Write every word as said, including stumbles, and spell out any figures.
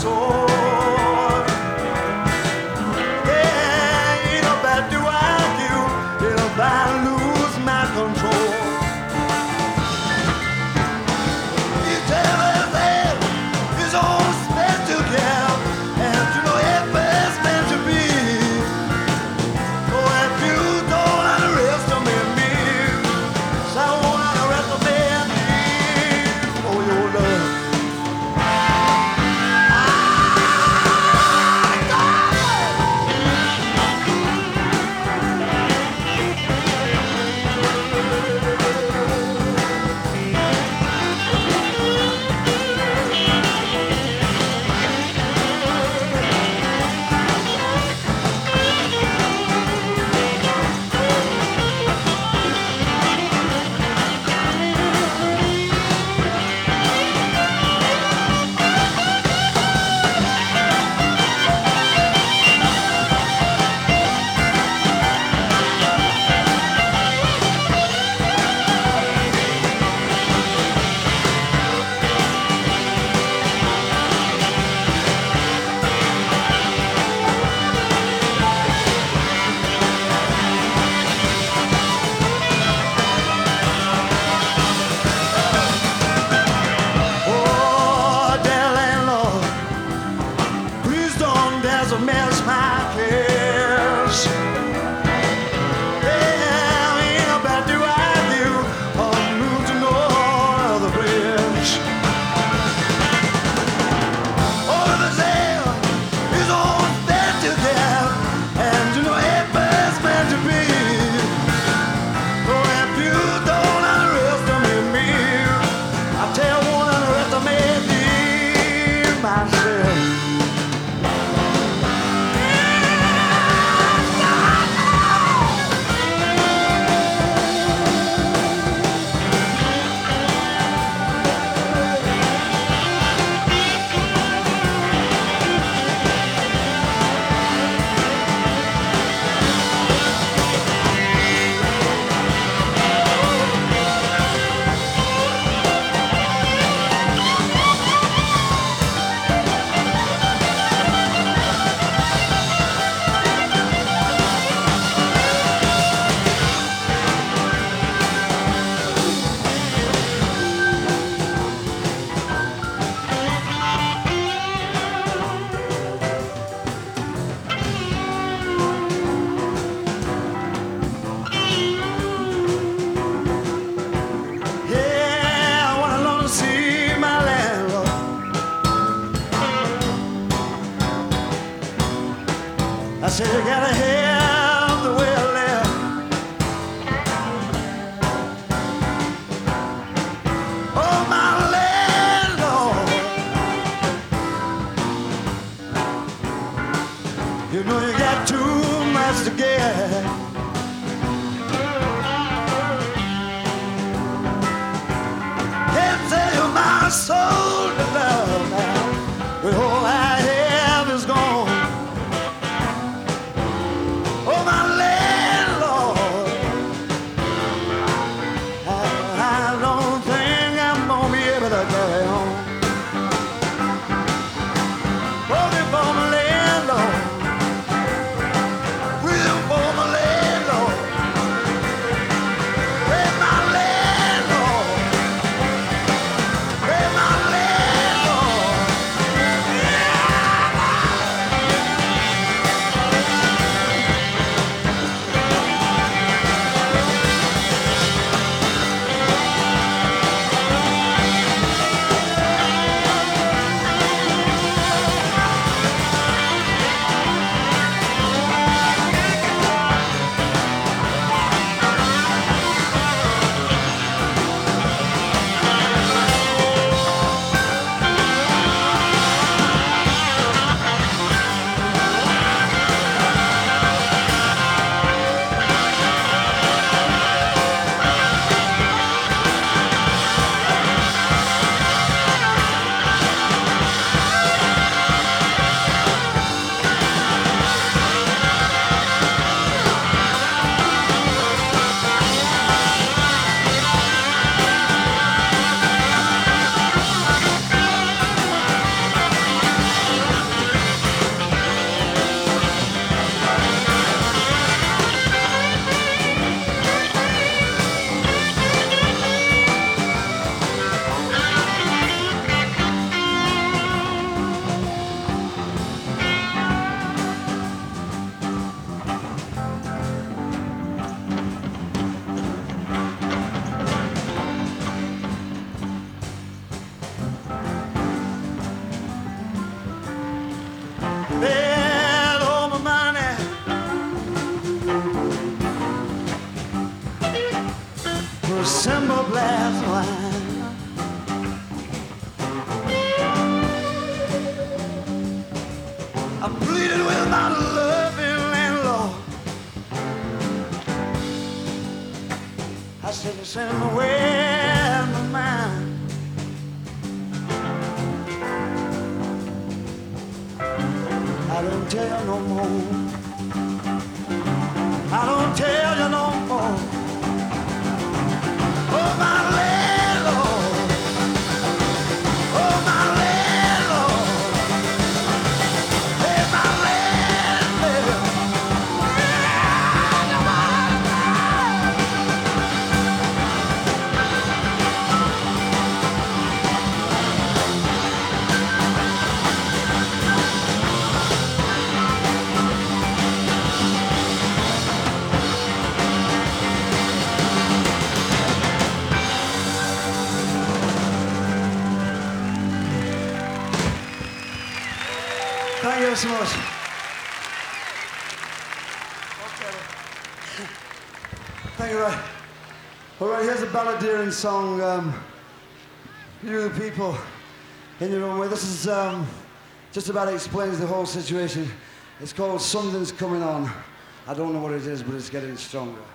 soul. Yeah, ain't no bad do I do, ain't no bad lose my control. You tell us that his own special care, and you know it best meant to be. Oh, if you don't underestimate me, so I won't underestimate me. Oh, your love. I said you gotta have the way I live. Oh, my landlord, you know you got too much to get. Can't tell you my soul to love now, but all I have is gone. a simple glass of wine. I pleaded with my loving landlord. I said, send him away, my mind. I don't tell you no more. I don't tell you no more. Oh, my landlord. Oh, my landlord. Hey, my landlord. Thank you so much. Okay. Thank you, right. All right, here's a balladeering song. Um, you the people in your own way. This is um, just about explains the whole situation. It's called Something's Coming On. I don't know what it is, but it's getting stronger.